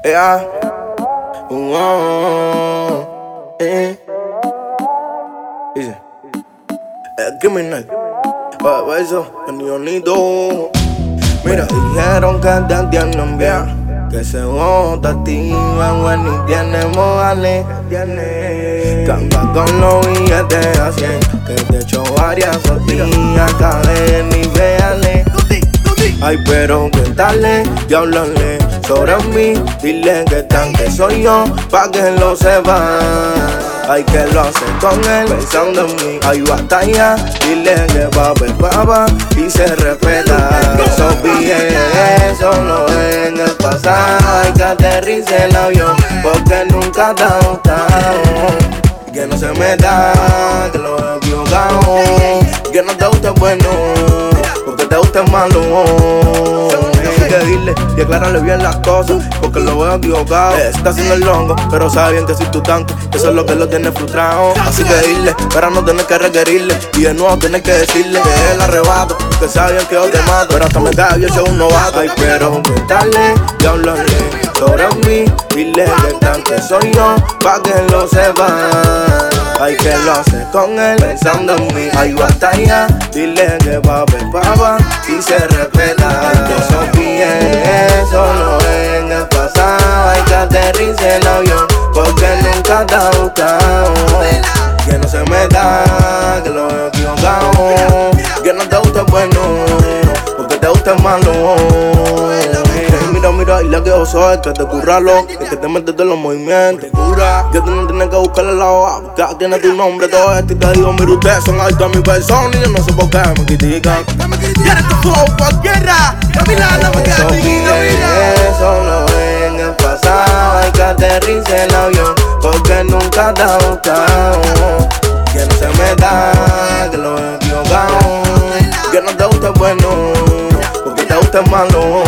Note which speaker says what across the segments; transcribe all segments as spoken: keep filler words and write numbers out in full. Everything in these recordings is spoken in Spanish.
Speaker 1: Yeah. Uh, uh, eh. Dice, es criminal. Pa' eso, el neonito. Mira, dijeron que te entienden bien, que se vota activan, bueno, y tiene modales. Canta con los billetes a cien, que te echó varias sortillas, caden y véale. Ay, pero que darle y hablarle sobre mí. Dile que tan que soy yo, pa' que lo sepa. Ay, que lo hace con él, pensando en mí. Hay batalla, dile que papi es papá y se respeta. Eso pide, eso no es en el pasado. Hay que aterrice el avión, porque nunca te ha gustado. Que no se meta, que lo he equivocado. Que no te guste bueno, porque te gusta malo. Hay que dile y aclararle bien las cosas, porque lo veo equivocado. Está haciendo el longo, pero sabe bien que soy tu tanque, que eso es lo que lo tiene frustrado. Así que dile, para no tener que requerirle, y de nuevo tener que decirle que él arrebato, que sabe bien que yo te mato, pero hasta me cae, yo soy un novato. Ay, pero contarle y hablarle sobre mí. Dile que tanque soy yo, pa' que lo sepa. Ay, que lo hace con él, pensando en mí. Hay batalla, dile que papi es papá y se respeta. Eso bien, eso no es en el pasado. Hay que aterrice el avión, porque nunca te ha gustado. Que no se meta, que lo he equivocado. Que no te guste bueno, porque te gusta malo. Mira, mira, y la que yo soy, que te curra lo, que te metes de los movimientos. Que tú no tienes que buscarle la hoja, porque tiene tu nombre todo esto. Y te digo, mira, ustedes son altos a mi persona y yo no sé por qué me critican.
Speaker 2: Tienes tu flow cualquiera, Camila, no me quedas chiquito, mira.
Speaker 1: Eso no es en el pasado, hay que aterrice el avión, porque nunca te ha gustado. Que no se meta, que lo he equivocado. Que no te guste bueno, porque te gusta malo.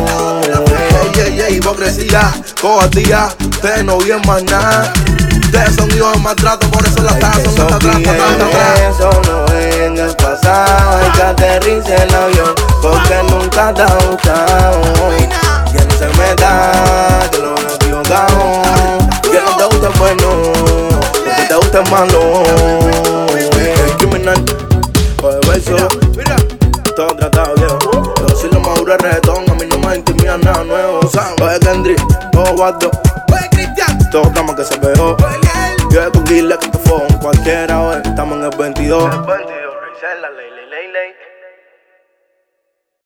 Speaker 1: Hipocresía, cobardía, ustedes no viven más nada. Ustedes son hijos de maltrato, por eso la taza son hasta atrás, hasta atrás. Eso no es en el pasado, hay que aterrice el avión, porque nunca te ha gustado. Que no se meta, que lo he equivocado. Que no te guste bueno, porque te gusta malo. El criminal, por el beso, todo tratado viejo. Pero si lo maduro es reggaetón, a mí no me intimida nada nuevo. Oye Kendrick, ojo guardo,
Speaker 2: Oye Cristian,
Speaker 1: todos estamos que se pegó. Yo con Guile que te fue cualquiera, hoy estamos en el veintidós.